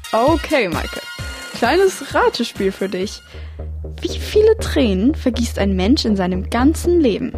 Okay, Maike. Kleines Ratespiel für dich. Wie viele Tränen vergießt ein Mensch in seinem ganzen Leben?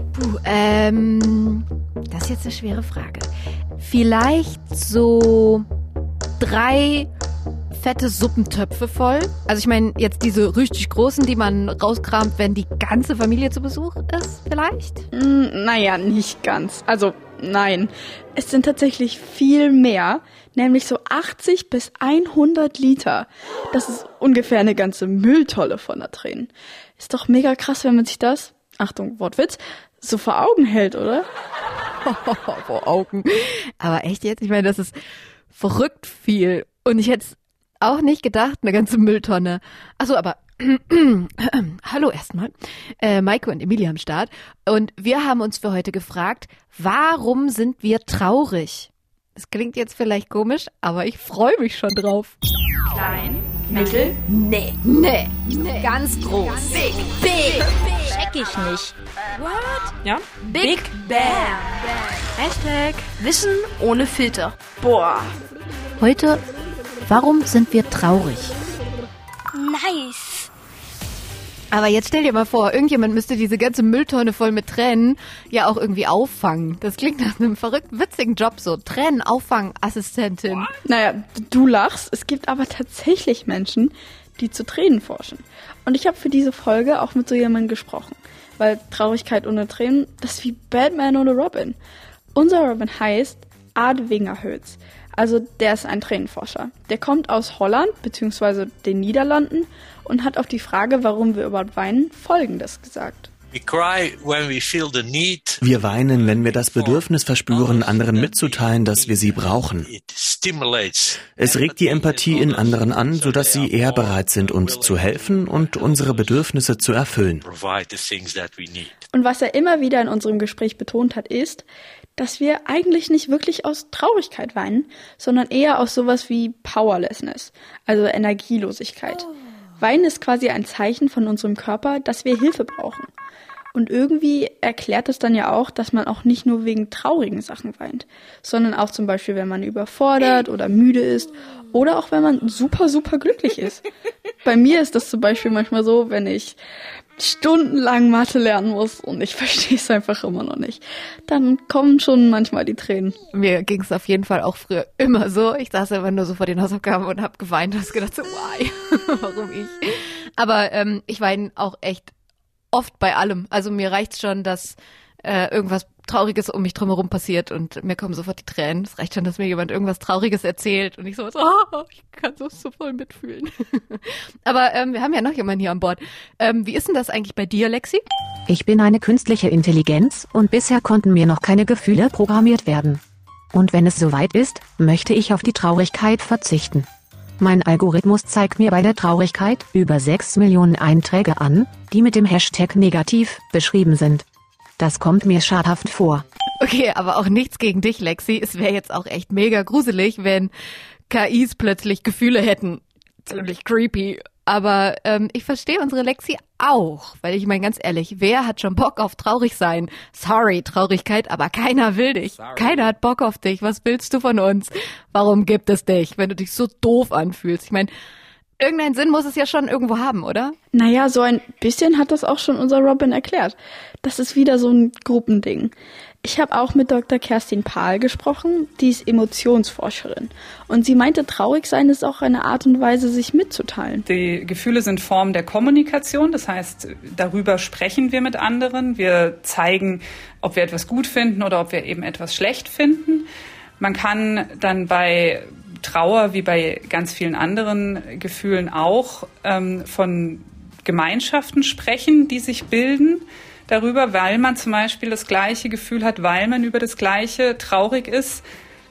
Das ist jetzt eine schwere Frage. Vielleicht so 3 fette Suppentöpfe voll. Also ich meine jetzt diese richtig großen, die man rauskramt, wenn die ganze Familie zu Besuch ist, vielleicht? Naja, nicht ganz. Also, nein. Es sind tatsächlich viel mehr, nämlich so 80 bis 100 Liter. Das ist ungefähr eine ganze Mülltonne voller Tränen. Ist doch mega krass, wenn man sich das, Achtung, Wortwitz, so vor Augen hält, oder? Vor Augen. Aber echt jetzt? Ich meine, das ist verrückt viel. Und ich hätte es auch nicht gedacht, eine ganze Mülltonne. Achso, aber hallo erstmal. Maike und Emilia am Start. Und wir haben uns für heute gefragt, warum sind wir traurig? Das klingt jetzt vielleicht komisch, aber ich freue mich schon drauf. Klein, mittel, Nee. Ganz groß. Big. Check ich nicht. What? Ja? Big Bang. Hashtag Wissen ohne Filter. Boah. Heute, warum sind wir traurig? Nice. Aber jetzt stell dir mal vor, irgendjemand müsste diese ganze Mülltonne voll mit Tränen ja auch irgendwie auffangen. Das klingt nach einem verrückt witzigen Job so. Tränenauffangassistentin. Naja, du lachst. Es gibt aber tatsächlich Menschen, die zu Tränen forschen. Und ich habe für diese Folge auch mit so jemandem gesprochen. Weil Traurigkeit ohne Tränen, das ist wie Batman ohne Robin. Unser Robin heißt Aad Wingerhöts. Also der ist ein Tränenforscher. Der kommt aus Holland bzw. den Niederlanden und hat auf die Frage, warum wir überhaupt weinen, Folgendes gesagt. Wir weinen, wenn wir das Bedürfnis verspüren, anderen mitzuteilen, dass wir sie brauchen. Es regt die Empathie in anderen an, sodass sie eher bereit sind, uns zu helfen und unsere Bedürfnisse zu erfüllen. Und was er immer wieder in unserem Gespräch betont hat, ist, dass wir eigentlich nicht wirklich aus Traurigkeit weinen, sondern eher aus sowas wie Powerlessness, also Energielosigkeit. Weinen ist quasi ein Zeichen von unserem Körper, dass wir Hilfe brauchen. Und irgendwie erklärt es dann ja auch, dass man auch nicht nur wegen traurigen Sachen weint, sondern auch zum Beispiel, wenn man überfordert oder müde ist oder auch wenn man super, super glücklich ist. Bei mir ist das zum Beispiel manchmal so, wenn ich stundenlang Mathe lernen muss und ich verstehe es einfach immer noch nicht, dann kommen schon manchmal die Tränen. Mir ging es auf jeden Fall auch früher immer so. Ich saß einfach nur so vor den Hausaufgaben und habe geweint und habe gedacht so, why? Warum ich? Aber ich weine auch echt oft bei allem. Also mir reicht's schon, dass irgendwas Trauriges um mich drumherum passiert und mir kommen sofort die Tränen. Es reicht schon, dass mir jemand irgendwas Trauriges erzählt und ich so, ich kann so voll mitfühlen. Aber wir haben ja noch jemanden hier an Bord. Wie ist denn das eigentlich bei dir, Lexi? Ich bin eine künstliche Intelligenz und bisher konnten mir noch keine Gefühle programmiert werden. Und wenn es soweit ist, möchte ich auf die Traurigkeit verzichten. Mein Algorithmus zeigt mir bei der Traurigkeit über 6 Millionen Einträge an, die mit dem Hashtag negativ beschrieben sind. Das kommt mir schadhaft vor. Okay, aber auch nichts gegen dich, Lexi. Es wäre jetzt auch echt mega gruselig, wenn KIs plötzlich Gefühle hätten. Ziemlich creepy. Aber ich verstehe unsere Lexi auch. Weil ich meine, ganz ehrlich, wer hat schon Bock auf traurig sein? Sorry, Traurigkeit, aber keiner will dich. Keiner hat Bock auf dich. Was willst du von uns? Warum gibt es dich, wenn du dich so doof anfühlst? Ich meine, irgendeinen Sinn muss es ja schon irgendwo haben, oder? Naja, so ein bisschen hat das auch schon unser Robin erklärt. Das ist wieder so ein Gruppending. Ich habe auch mit Dr. Kerstin Pahl gesprochen, die ist Emotionsforscherin. Und sie meinte, traurig sein ist auch eine Art und Weise, sich mitzuteilen. Die Gefühle sind Form der Kommunikation, das heißt, darüber sprechen wir mit anderen. Wir zeigen, ob wir etwas gut finden oder ob wir eben etwas schlecht finden. Man kann dann bei Trauer, wie bei ganz vielen anderen Gefühlen auch, von Gemeinschaften sprechen, die sich bilden darüber, weil man zum Beispiel das gleiche Gefühl hat, weil man über das Gleiche traurig ist.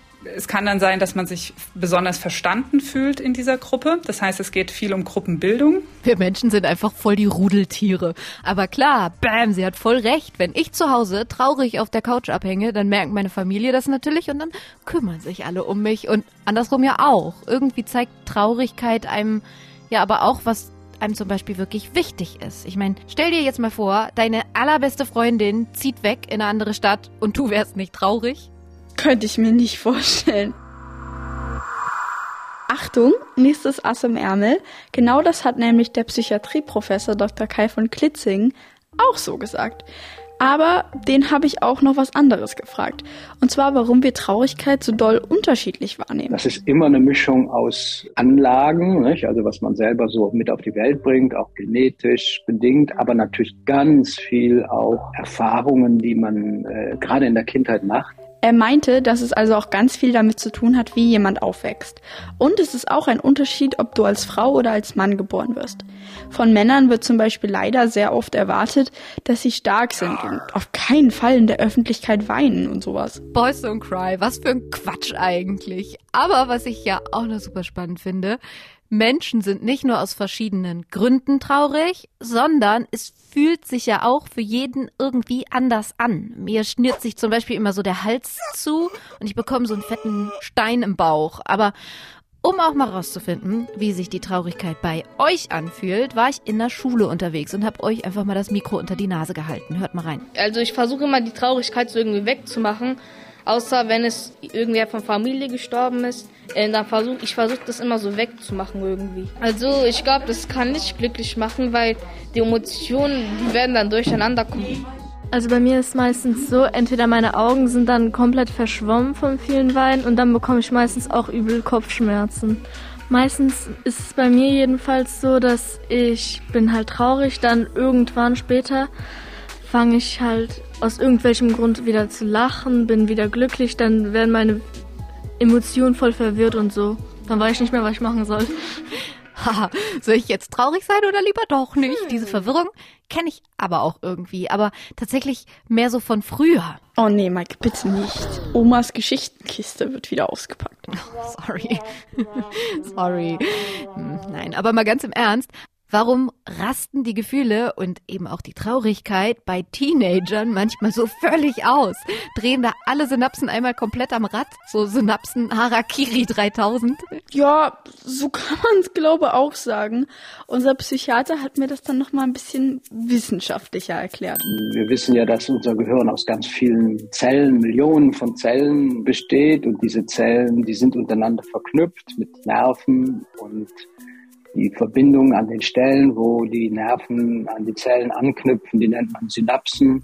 Es kann dann sein, dass man sich besonders verstanden fühlt in dieser Gruppe. Das heißt, es geht viel um Gruppenbildung. Wir Menschen sind einfach voll die Rudeltiere. Aber klar, bam, sie hat voll recht. Wenn ich zu Hause traurig auf der Couch abhänge, dann merkt meine Familie das natürlich und dann kümmern sich alle um mich. Und andersrum ja auch. Irgendwie zeigt Traurigkeit einem ja aber auch, was einem zum Beispiel wirklich wichtig ist. Ich meine, stell dir jetzt mal vor, deine allerbeste Freundin zieht weg in eine andere Stadt und du wärst nicht traurig. Könnte ich mir nicht vorstellen. Achtung, nächstes Ass im Ärmel. Genau das hat nämlich der Psychiatrieprofessor Dr. Kai von Klitzing auch so gesagt. Aber den habe ich auch noch was anderes gefragt. Und zwar, warum wir Traurigkeit so doll unterschiedlich wahrnehmen. Das ist immer eine Mischung aus Anlagen, nicht? Also was man selber so mit auf die Welt bringt, auch genetisch bedingt, aber natürlich ganz viel auch Erfahrungen, die man gerade in der Kindheit macht. Er meinte, dass es also auch ganz viel damit zu tun hat, wie jemand aufwächst. Und es ist auch ein Unterschied, ob du als Frau oder als Mann geboren wirst. Von Männern wird zum Beispiel leider sehr oft erwartet, dass sie stark sind und auf keinen Fall in der Öffentlichkeit weinen und sowas. Boys don't cry, was für ein Quatsch eigentlich. Aber was ich ja auch noch super spannend finde, Menschen sind nicht nur aus verschiedenen Gründen traurig, sondern es fühlt sich ja auch für jeden irgendwie anders an. Mir schnürt sich zum Beispiel immer so der Hals zu und ich bekomme so einen fetten Stein im Bauch. Aber um auch mal rauszufinden, wie sich die Traurigkeit bei euch anfühlt, war ich in der Schule unterwegs und habe euch einfach mal das Mikro unter die Nase gehalten. Hört mal rein. Also ich versuche immer die Traurigkeit so irgendwie wegzumachen. Außer wenn es irgendwer von Familie gestorben ist, dann versuche ich das immer so wegzumachen irgendwie. Also ich glaube, das kann nicht glücklich machen, weil die Emotionen, die werden dann durcheinander kommen. Also bei mir ist meistens so, entweder meine Augen sind dann komplett verschwommen vom vielen Weinen und dann bekomme ich meistens auch übel Kopfschmerzen. Meistens ist es bei mir jedenfalls so, dass ich bin halt traurig, dann irgendwann später fange ich halt aus irgendwelchem Grund wieder zu lachen, bin wieder glücklich, dann werden meine Emotionen voll verwirrt und so. Dann weiß ich nicht mehr, was ich machen soll. Haha, soll ich jetzt traurig sein oder lieber doch nicht? Diese Verwirrung kenne ich aber auch irgendwie, aber tatsächlich mehr so von früher. Oh nee, Mike, bitte nicht. Omas Geschichtenkiste wird wieder ausgepackt. Oh, sorry. Sorry. Nein, aber mal ganz im Ernst. Warum rasten die Gefühle und eben auch die Traurigkeit bei Teenagern manchmal so völlig aus? Drehen da alle Synapsen einmal komplett am Rad? So Synapsen Harakiri 3000? Ja, so kann man es, glaube ich, auch sagen. Unser Psychiater hat mir das dann nochmal ein bisschen wissenschaftlicher erklärt. Wir wissen ja, dass unser Gehirn aus ganz vielen Zellen, Millionen von Zellen besteht. Und diese Zellen, die sind untereinander verknüpft mit Nerven und die Verbindungen an den Stellen, wo die Nerven an die Zellen anknüpfen, die nennt man Synapsen.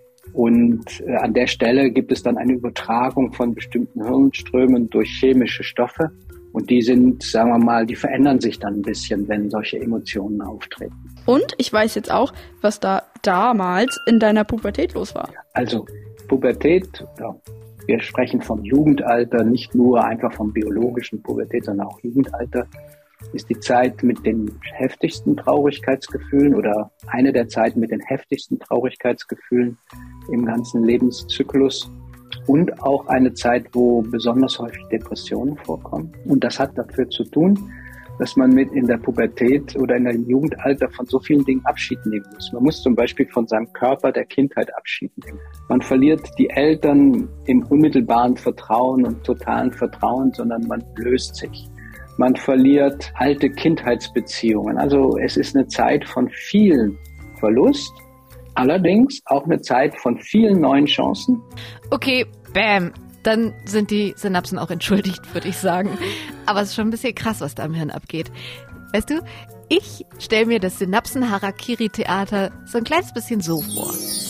Und an der Stelle gibt es dann eine Übertragung von bestimmten Hirnströmen durch chemische Stoffe. Und die sind, sagen wir mal, die verändern sich dann ein bisschen, wenn solche Emotionen auftreten. Und ich weiß jetzt auch, was da damals in deiner Pubertät los war. Also Pubertät, ja, wir sprechen vom Jugendalter, nicht nur einfach vom biologischen Pubertät, sondern auch Jugendalter. Ist die Zeit mit den heftigsten Traurigkeitsgefühlen oder eine der Zeiten mit den heftigsten Traurigkeitsgefühlen im ganzen Lebenszyklus und auch eine Zeit, wo besonders häufig Depressionen vorkommen. Und das hat dafür zu tun, dass man in der Pubertät oder in der Jugendalter von so vielen Dingen Abschied nehmen muss. Man muss zum Beispiel von seinem Körper der Kindheit Abschied nehmen. Man verliert die Eltern im unmittelbaren Vertrauen und totalen Vertrauen, sondern man löst sich. Man verliert alte Kindheitsbeziehungen. Also es ist eine Zeit von vielen Verlust, allerdings auch eine Zeit von vielen neuen Chancen. Okay, bam. Dann sind die Synapsen auch entschuldigt, würde ich sagen. Aber es ist schon ein bisschen krass, was da im Hirn abgeht. Weißt du, ich stelle mir das Synapsen-Harakiri-Theater so ein kleines bisschen so vor.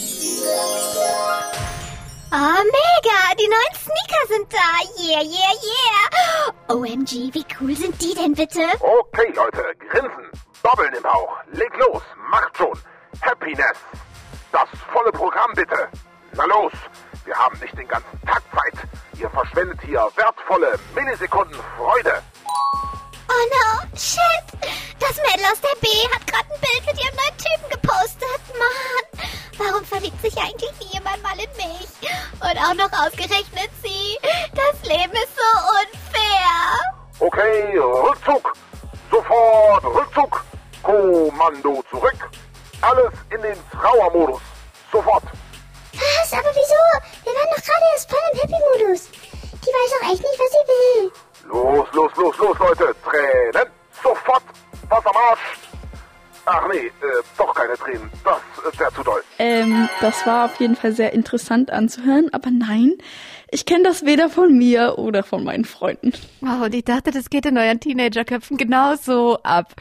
Oh, mega! Die neuen Sneaker sind da! Yeah, yeah, yeah! OMG, wie cool sind die denn bitte? Okay, Leute, grinsen, doppeln im Bauch, leg los, macht schon! Happiness! Das volle Programm bitte! Na los, wir haben nicht den ganzen Tag Zeit. Ihr verschwendet hier wertvolle Millisekunden Freude. Oh no, shit! Das Mädel aus der B hat gerade ein Bild mit ihrem neuen Typen gepostet. Mann, warum verliebt sich eigentlich nie jemand mal in mich? Und auch noch ausgerechnet sie. Das Leben ist so unfair. Okay, Rückzug. Sofort Rückzug. Kommando zurück. Alles in den Trauermodus. Sofort. Was? Aber wieso? Wir waren doch gerade erst voll im Happy-Modus. Die weiß auch echt nicht, was sie will. Los, Leute. Tränen. Sofort. Was am Arsch. Ach nee, doch keine Tränen. Das wäre zu doll. Das war auf jeden Fall sehr interessant anzuhören. Aber nein, Ich kenne das weder von mir oder von meinen Freunden. Wow, und ich dachte, das geht in euren Teenagerköpfen genauso ab.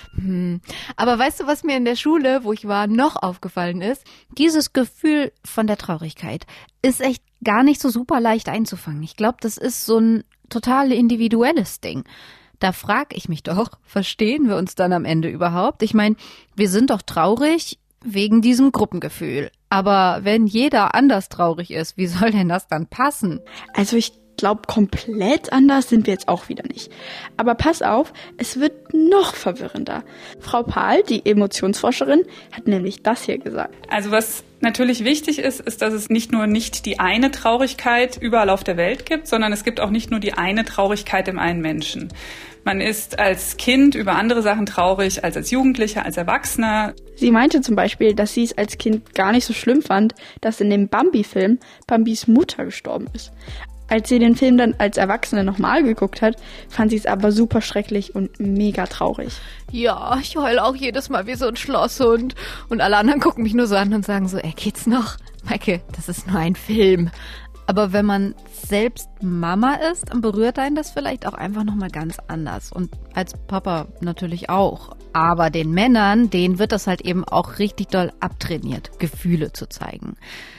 Aber weißt du, was mir in der Schule, wo ich war, noch aufgefallen ist? Dieses Gefühl von der Traurigkeit ist echt gar nicht so super leicht einzufangen. Ich glaube, das ist so ein total individuelles Ding. Da frage ich mich doch, verstehen wir uns dann am Ende überhaupt? Ich meine, wir sind doch traurig wegen diesem Gruppengefühl. Aber wenn jeder anders traurig ist, wie soll denn das dann passen? Also ich glaube, komplett anders sind wir jetzt auch wieder nicht. Aber pass auf, es wird noch verwirrender. Frau Pahl, die Emotionsforscherin, hat nämlich das hier gesagt. Also was natürlich wichtig ist, ist, dass es nicht die eine Traurigkeit überall auf der Welt gibt, sondern es gibt auch nicht nur die eine Traurigkeit im einen Menschen. Man ist als Kind über andere Sachen traurig als Jugendlicher, als Erwachsener. Sie meinte zum Beispiel, dass sie es als Kind gar nicht so schlimm fand, dass in dem Bambi-Film Bambis Mutter gestorben ist. Als sie den Film dann als Erwachsene nochmal geguckt hat, fand sie es aber super schrecklich und mega traurig. Ja, ich heule auch jedes Mal wie so ein Schlosshund. Und alle anderen gucken mich nur so an und sagen so, geht's noch? Maike, das ist nur ein Film. Aber wenn man selbst Mama ist, dann berührt einen das vielleicht auch einfach nochmal ganz anders. Und als Papa natürlich auch. Aber den Männern, denen wird das halt eben auch richtig doll abtrainiert, Gefühle zu zeigen.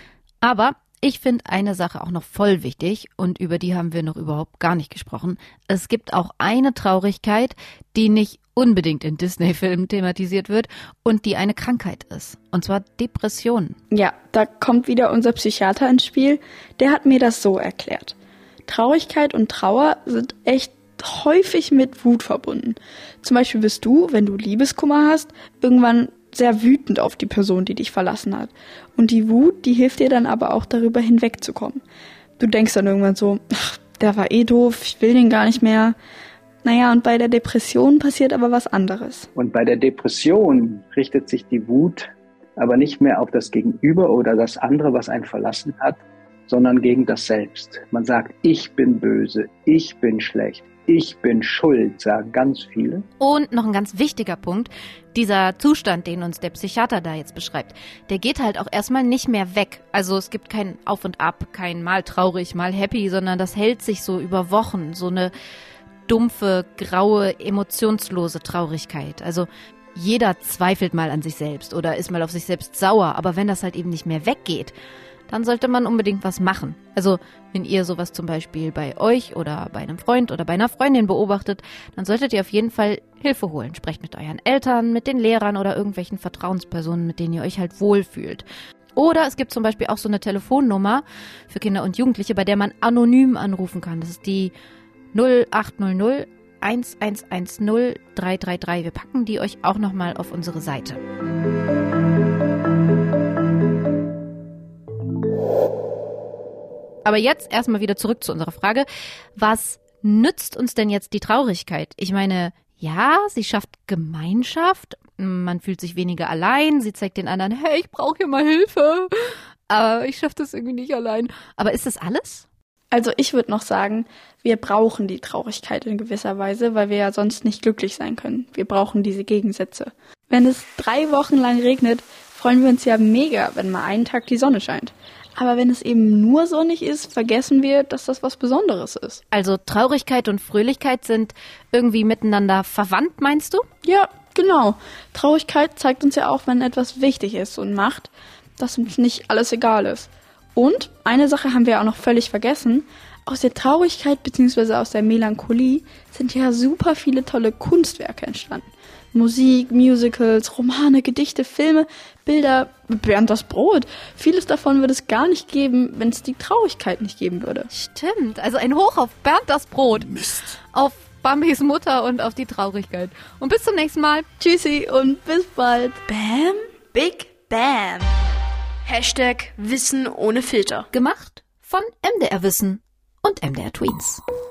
Aber ich finde eine Sache auch noch voll wichtig und über die haben wir noch überhaupt gar nicht gesprochen. Es gibt auch eine Traurigkeit, die nicht unbedingt in Disney-Filmen thematisiert wird und die eine Krankheit ist. Und zwar Depressionen. Ja, da kommt wieder unser Psychiater ins Spiel. Der hat mir das so erklärt. Traurigkeit und Trauer sind echt häufig mit Wut verbunden. Zum Beispiel bist du, wenn du Liebeskummer hast, irgendwann sehr wütend auf die Person, die dich verlassen hat. Und die Wut, die hilft dir dann aber auch darüber hinwegzukommen. Du denkst dann irgendwann so, ach, der war doof, ich will den gar nicht mehr. Naja, und bei der Depression passiert aber was anderes. Und bei der Depression richtet sich die Wut aber nicht mehr auf das Gegenüber oder das andere, was einen verlassen hat, sondern gegen das Selbst. Man sagt, ich bin böse, ich bin schlecht. Ich bin schuld, sagen ganz viele. Und noch ein ganz wichtiger Punkt, dieser Zustand, den uns der Psychiater da jetzt beschreibt, der geht halt auch erstmal nicht mehr weg. Also es gibt kein Auf und Ab, kein mal traurig, mal happy, sondern das hält sich so über Wochen, so eine dumpfe, graue, emotionslose Traurigkeit. Also jeder zweifelt mal an sich selbst oder ist mal auf sich selbst sauer, aber wenn das halt eben nicht mehr weggeht, dann sollte man unbedingt was machen. Also wenn ihr sowas zum Beispiel bei euch oder bei einem Freund oder bei einer Freundin beobachtet, dann solltet ihr auf jeden Fall Hilfe holen. Sprecht mit euren Eltern, mit den Lehrern oder irgendwelchen Vertrauenspersonen, mit denen ihr euch halt wohlfühlt. Oder es gibt zum Beispiel auch so eine Telefonnummer für Kinder und Jugendliche, bei der man anonym anrufen kann. Das ist die 0800 1110 333. Wir packen die euch auch nochmal auf unsere Seite. Aber jetzt erstmal wieder zurück zu unserer Frage. Was nützt uns denn jetzt die Traurigkeit? Ich meine, ja, sie schafft Gemeinschaft, man fühlt sich weniger allein, sie zeigt den anderen, hey, ich brauche hier mal Hilfe, aber ich schaffe das irgendwie nicht allein. Aber ist das alles? Also ich würde noch sagen, wir brauchen die Traurigkeit in gewisser Weise, weil wir ja sonst nicht glücklich sein können. Wir brauchen diese Gegensätze. Wenn es 3 Wochen lang regnet, freuen wir uns ja mega, wenn mal einen Tag die Sonne scheint. Aber wenn es eben nur sonnig ist, vergessen wir, dass das was Besonderes ist. Also Traurigkeit und Fröhlichkeit sind irgendwie miteinander verwandt, meinst du? Ja, genau. Traurigkeit zeigt uns ja auch, wenn etwas wichtig ist und macht, dass uns nicht alles egal ist. Und eine Sache haben wir auch noch völlig vergessen. Aus der Traurigkeit bzw. aus der Melancholie sind ja super viele tolle Kunstwerke entstanden. Musik, Musicals, Romane, Gedichte, Filme, Bilder, Bernd das Brot. Vieles davon würde es gar nicht geben, wenn es die Traurigkeit nicht geben würde. Stimmt, also ein Hoch auf Bernd das Brot. Mist. Auf Bambis Mutter und auf die Traurigkeit. Und bis zum nächsten Mal. Tschüssi und bis bald. Bam, Big Bam. #Wissen ohne Filter. Gemacht von MDR Wissen und MDR Tweets.